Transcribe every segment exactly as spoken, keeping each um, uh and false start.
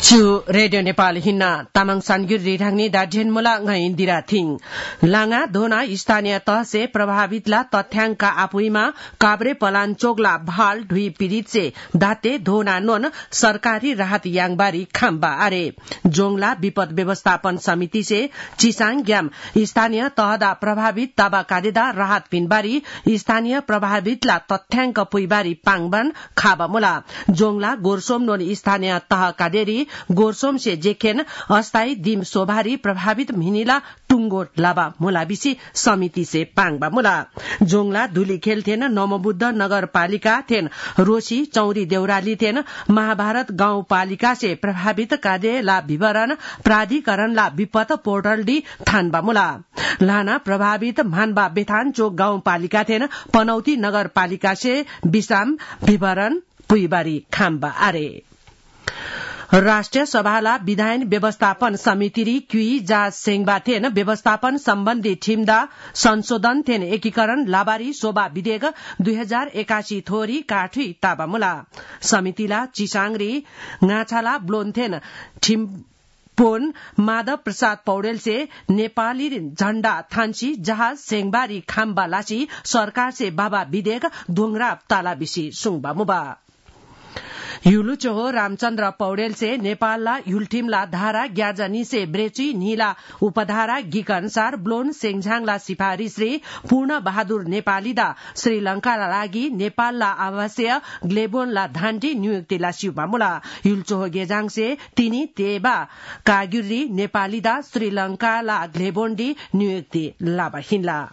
Chu Radio Nepal hinna tamang sangir रिढाङ्ने दार्जेनमुला इंदिरा थिङ लाङा धोना स्थानीय तह से प्रभावित ला तथ्यांक आपुईमा काब्रे पलाञ्चोकला भाल ढुई पीड़ित से दाते धोना नोन सरकारी राहत यांगबारी खाम्बा आरे जोंगला विपद व्यवस्थापन समिति से चिसाङ ग्याम स्थानीय तहदा प्रभावित ताबा कादेदा राहत पिनबारी स्थानीय प्रभावित ला तथ्यांक पुईबारी पाङबान खाबामुला जोंगला गोरसोम नोन स्थानीय तह कादेरी गोरसोम से जेखेन अस्थायी दिम सोभारी प्रभावित मिनिला टुंगो लाबा मुलाबिसी समिति से पाङबा मुला जोंगला धुली खेल थेन नमबुद्ध नगरपालिका थेन रोशी चौरी देउराली थेन महाभारत गाउँपालिका से प्रभावित कादे ला विवरण प्राधिकरण ला विपद पोर्टल डी थानबा मुला लाना प्रभावित मानबा बेथान चोक गाउँपालिका थेन पनौती नगरपालिका से विषम विवरण पुईबारी खाम्बा आरे राष्ट्रिय सभाला विधायन व्यवस्थापन समिति क्युई जा सेंगबा थेन व्यवस्थापन सम्बन्धी ठिमदा संशोधन थेन एकीकरण लाबारी शोभा विधेयक दुई हजार एकासी थोरी काठी ताबामुला समितिला चिसाङरी गाछाला ब्लोन्थेन ठिम पोन माधव प्रसाद पौडेल से नेपाली झण्डा थान्सी जहाज सेंगबारी खाम्बा लासी सरकार से बाबा विधेयक दोंगरा तालाबिसी सुङबा मुबा युलु चोहो रामचन्द्र पौडेल से नेपालला युलटिमला धारा ग्याजनी से ब्रेची नीला उपधारा गिक अनुसार ब्लोन सेङझाङला सिफारिश रे पूर्ण बहादुर नेपालीदा श्रीलंकाला लागि नेपालला आवासीय ग्लेबोनला धान्डी नियुक्तिला सिउमामुला युलचोहो गेजाङ से तिनी तेबा कागुरी नेपालीदा श्रीलंकाला ग्लेबोन्डी नियुक्ति लाबा हिन्ला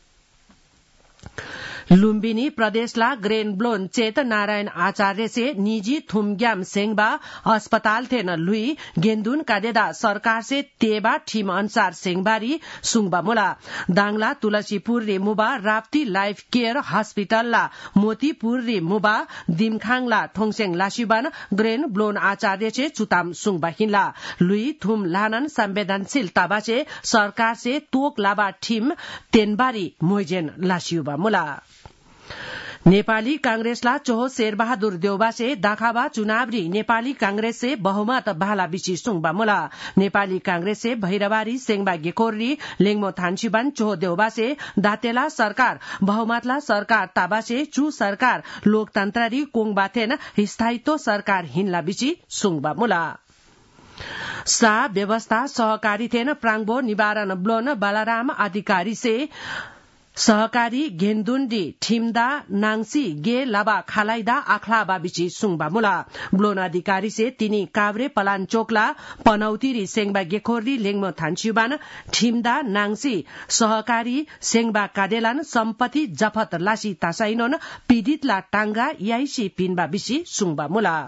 लुम्बिनी प्रदेशला ग्रेन ब्लोन चेत नारायण आचार्य से निजी थुमग्याम सेंगबा अस्पताल थेन लुई गेन्दुन कादेदा सरकार से तेबा ठिम अनुसार सेंगबारी सुङबा मुला दाङला तुलसीपुर रे मुबा राप्ती लाइफ केयर हस्पिटल ला मोतीपुर रे मुबा दिमखाङला ठोङसेङ लासिबान ग्रेन ब्लोन आचार्य से चुताम सुङबा हिन्ला लुई थुम लानन संवेदनशील ताबा से सरकार से तोक लाबा ठिम तेनबारी मोइजेन लासियुबा मुला नेपाली कांग्रेसला चोहो शेरबहादुर देउबा से दाखाबा चुनावरी नेपाली कांग्रेस से बहुमत बाला बिची सुङबा मुला नेपाली कांग्रेस से भैरवारी सेंगबा गेकोरी लेङमो थान्सीबान चोहो देउबा से दातेला सरकार बहुमतला सरकार ताबा से चु सरकार लोकतन्त्ररी कोङबाथेन स्थायित्व सरकार हिन्ला बिची सुङबा मुला सा व्यवस्था सहकारी थेन प्राङबो निवारण ब्लोन बालाराम अधिकारी से सहकारी गेन्दुन्डी ठिमदा नाङसी गे लाबा खालाइदा आखलाबा बिची सुङबा मुला ब्लोन अधिकारी से तिनी काभ्रे पलाञ्चोकला पनौतीरी सेंगबा गेखोरी लेङमो थान्सिबान ठिमदा नाङसी सहकारी सेंगबा कादेलान सम्पत्ति जफत लासी तासाइनोन पीडितला टांगा याइसी पिनबा बिची सुङबा मुला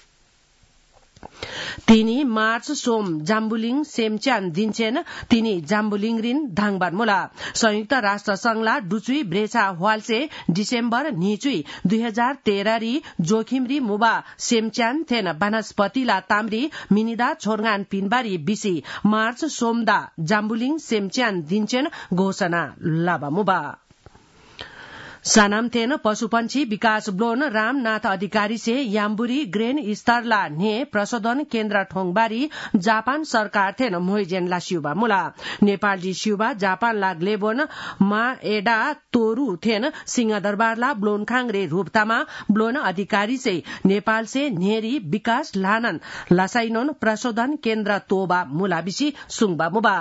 तिनी मार्च सोम जाम्बुलिङ सेमच्यान दिन्छेन तिनी जाम्बुलिङ रिन धाङबार मुला संयुक्त राष्ट्र संघला डुचुई ब्रेछा हवालसे डिसेम्बर निचुई दुई हजार तेह्ररी जोखिमरी मुबा सेमच्यान थेन वनस्पतिला ताम्री मिनिदा छोरगान पिनबारी बिसी मार्च सोमदा जाम्बुलिङ सेमच्यान दिन्छेन घोषणा लाबा मुबा सानाम थेन पशुपन्छी विकास ब्लोन रामनाथ अधिकारी से याम्बुरी ग्रेन स्तरला ने प्रशोधन केन्द्र ठोङबारी जापान सरकार थेन मोइजेनला सिउबा मुला नेपालजी सिउबा जापान ला ग्लेबोन मा एडा तोरू थेन सिंहदरबारला ब्लोनखाङ रे रूपतामा ब्लोन अधिकारी से नेपाल से नेरी विकास लानन लासाइनोन प्रशोधन केन्द्र तोबा मुलाबिसी सुङबा मुबा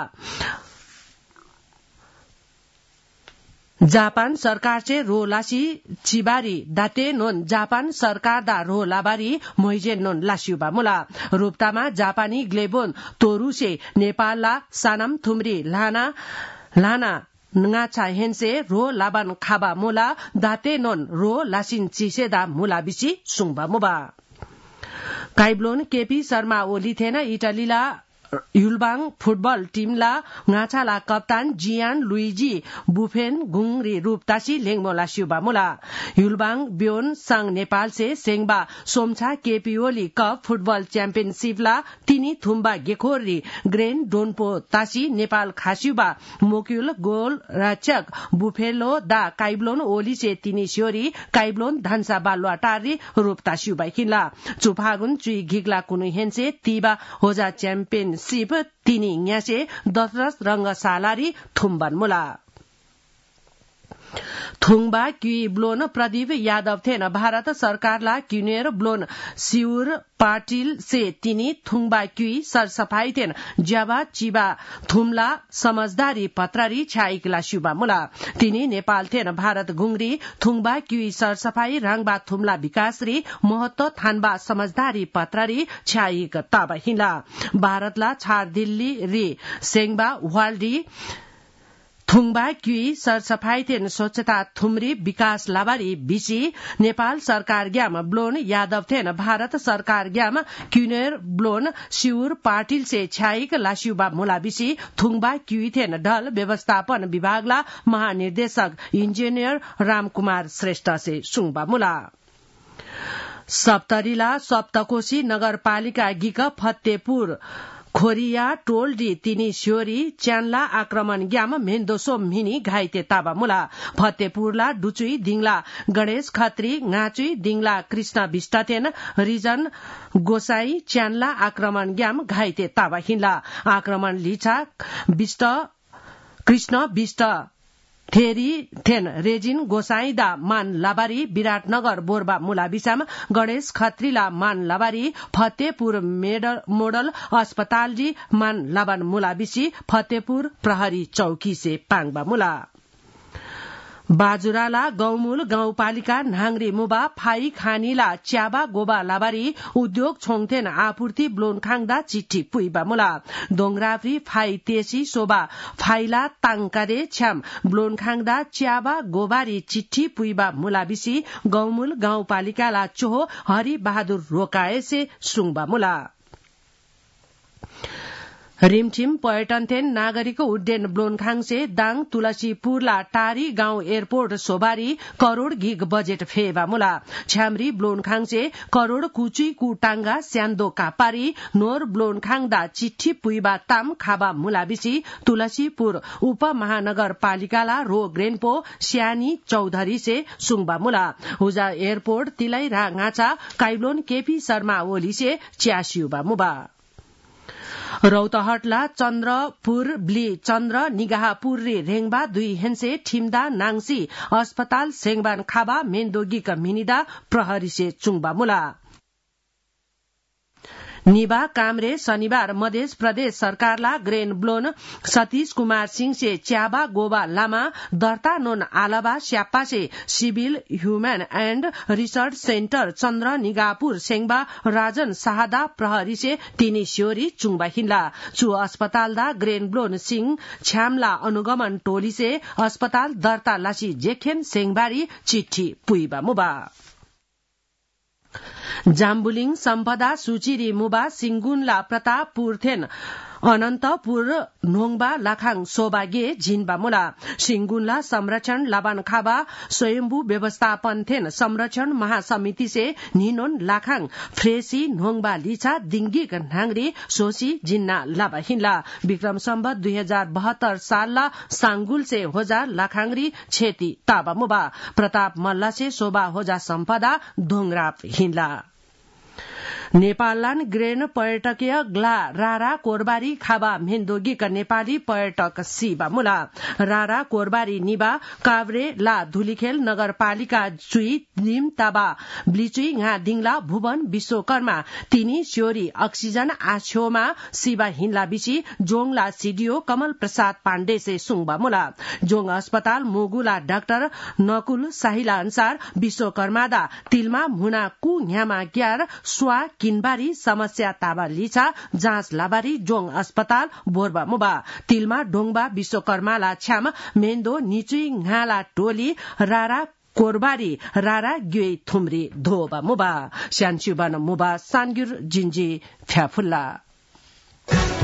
जापान सरकार से रो लासी चिबारी दाते नोन जापान सरकार दा रो लाबारी मोइजेन नोन लासियुबा मुला रूपतामा जापानी ग्लेबोन तोरू से नेपाल ला सानम थुमरी लाना लाना ngacha hense ro laban khaba mula date non ro lasin chiseda mula bici sungba muba काइब्लोन KP Sharma Oli थेन इटलीला युलबाङ फुटबल टीमला ngaचाला कप्तान जियान लुइजी बुफेन गुङरी रूपतासी लेङमोला शिवबामुला युलबाङ ब्योन संघ नेपाल से सेंगबा सोमछा केपीओली कप फुटबल च्याम्पियनशिपला तिनी थुम्बा गेखोरी ग्रेन डोनपो तासी नेपाल खासिबा मोक्युल गोल राचक बुफेलो दा काइब्लोन ओली से तिनी स्योरी काइब्लोन धन्सा बालुआ टारी रूपता शिवबाई किनला चुफागुन चुई घिगला कुनु हेन्से तीबा होजा च्याम्पियनशिप तिनी न्यासे दशरथ रंग सालारी थुम्बन मुला थुङबा क्युई ब्लोन प्रदीप यादव थेन भारत सरकारला क्युनेर ब्लोन सिउर पाटिल से तिनी थुङबा क्युई सरसफाई थेन ज्याबा चिबा थुम्ला समझदारी पत्रारी छाइकला शिवबा मुला तिनी नेपाल थेन भारत गुङरी थुङबा क्युई सरसफाई राङबा थुम्ला विकासरी महत्व थानबा समझदारी पत्रारी छाइक ताबा हिला भारतला छार दिल्ली री सेंगबा वाल्डी थुङबा क्युई सरसफाई थेन स्वच्छता थुमरी विकास लाबारी बिसी नेपाल सरकार ग्याम ब्लोन यादव थेन भारत सरकार ग्याम क्युनेर ब्लोन सिउर पाटिल से छाइक लासिउबा मुला बिसी थुङबा क्युई थेन ढल व्यवस्थापन विभागला महानिर्देशक इंजिनियर रामकुमार श्रेष्ठ से सुङबा मुला सप्तरीला सप्तकोशी नगरपालिका गिक फतेपुर खोरिया टोलडी तिनी स्योरी च्यानला आक्रमण ग्याम मेन्दोसो मिनी घाइते ताबा मुला फतेपुरला डुचुई दिङला गणेश खत्री ngaचुई दिङला कृष्ण बिष्टथेन रिजन गोसाई च्यानला आक्रमण ग्याम घाइते ताबा हिनला आक्रमण लिछा बिष्ट कृष्ण बिष्ट थेरी थेन रेजिन गोसाईदा मान लाबारी विराटनगर बोरबा मुला बिसाम गणेश खत्रीला मान लाबारी फतेपुर मोडल अस्पताल जी मान लाबान मुला बिसी फतेपुर प्रहरी चौकी से पाङबा मुला बाजुराला गौमूल गाउँपालिका नाङ्री मुबा फाई खानीला च्याबा गोबा लाबारी उद्योग छोङथेन आपूर्ति ब्लोनखाङदा चिट्ठी पुइबा मुला दोङराफ्री फाई तेसी सोबा फाइला ताङकारे छ्याम ब्लोनखाङदा च्याबा गोबारी चिट्ठी पुइबा मुला बिसी गौमूल गाउँपालिकाला चोहो हरि बहादुर रोकाए से सुङबा मुला रिमठिम पर्यटन थेन नागरिक उड्डयन ब्लोनखाङ से दाङ तुलसीपुरला टारी गाउँ एयरपोर्ट सोबारी करोड़ गिग बजेट फेबा मुला छ्यामरी ब्लोनखाङ से करोड़ कुची कुटाङ्गा स्यान्दो कापारी नोर ब्लोनखाङदा चिट्ठी पुइबा ताम खाबा मुला बिसी तुलसीपुर उपमहानगरपालिकाला रो ग्रेनपो स्यानी चौधरी से सुङबा मुला हुजा एयरपोर्ट तिलै रा ngaचा काइब्लोन केपी शर्मा ओली से च्यासियुबा मुबा रौतहटला चन्द्रपुर ब्ली चन्द्र निगाहपुर रे रेङबा दुई हेन्से ठिम्दा नाङसी अस्पताल सेङबान खाबा मेन्दोगी मिनिदा प्रहरी से चुङबा मुला निबा कामरे शनिबार मध्य प्रदेश सरकारला ग्रेन ब्लोन सतीश कुमार सिंह से च्याबा गोबा लामा दर्ता नोन आलाबा स्यापा से civil human and research centre Chandra Nigapur सेङबा राजन शाहदा प्रहरी से तिनी स्योरी चुङबा हिन्ला चु अस्पतालदा ग्रेन ब्लोन सिंह छ्यामला अनुगमन टोली से अस्पताल दर्ता लासी जेखेन सेङबारी चिट्ठी पुइबा मुबा जाम्बुलिङ सम्पदा सुचिरी मुबा सिंगुनला प्रतापपुर थेन अनन्तपुर नोङबा लाखाङ सोबागे झिनबा मुला सिंगुनला संरक्षण लाबान खाबा स्वयम्भू व्यवस्थापन थेन संरक्षण महासमिति से निनोन लाखाङ फ्रेसी नोङबा लिछा दिङ्गिक नाङ्री सोसी जिन्ना लाबा हिन्ला विक्रम सम्बत दुई हजार बहत्तर सालला सांगुल से होजा लाखाङरी छेती ताबा मुबा प्रताप मल्ला से शोभा होजा सम्पदा धोङराप हिन्ला नेपाललान ग्रेन पर्यटकीय ग्ला रारा कोरबारी खाबा मेन्दोगीका नेपाली पर्यटक सिबा मुला रारा कोरबारी निबा काभ्रे ला धुलीखेल नगरपालिका चुई निम ताबा ब्लिचुई nga दिङला भुवन विश्वकर्मा तिनी स्योरी अक्सिजन आछ्योमा सिबा हिन्ला बिसी जोङला सिडिओ कमल प्रसाद पाण्डे से सुङबा मुला जोङ अस्पताल मुगुला डाक्टर नकुल साहिला अनुसार विश्वकर्मादा तिलमा मुना कु न्यामा ग्यार स्वा किनबारी समस्या ताबा लिछा जाँच लाबारी जोङ अस्पताल बोरबा मुबा तिलमा डोङबा विश्वकर्माला छ्याम मेन्दो निचुई घाला टोली रारा कोरबारी रारा ग्युई थुम्री धोबा मुबा स्यानचुबान मुबा सानगुर जिन्जी फ्याफुल्ला